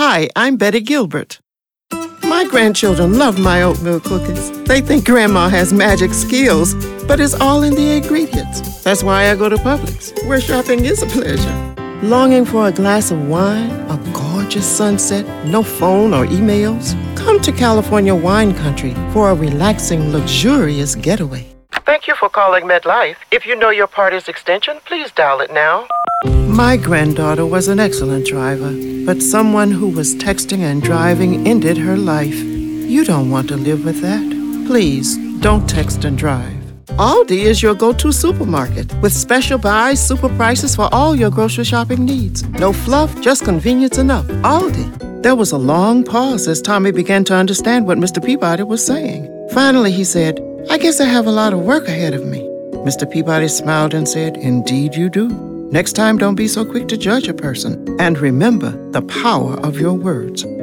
Hi, I'm Betty Gilbert. My grandchildren love my oatmeal cookies. They think Grandma has magic skills, but it's all in the ingredients. That's why I go to Publix, where shopping is a pleasure. Longing for a glass of wine, a gorgeous sunset, no phone or emails? Come to California Wine Country for a relaxing, luxurious getaway. Thank you for calling MetLife. If you know your party's extension, please dial it now. My granddaughter was an excellent driver, but someone who was texting and driving ended her life. You don't want to live with that. Please, don't text and drive. Aldi is your go-to supermarket with special buys, super prices for all your grocery shopping needs. No fluff, just convenience enough. Aldi. There was a long pause as Tommy began to understand what Mr. Peabody was saying. Finally, he said, I guess I have a lot of work ahead of me. Mr. Peabody smiled and said, Indeed you do. Next time, don't be so quick to judge a person. And remember the power of your words.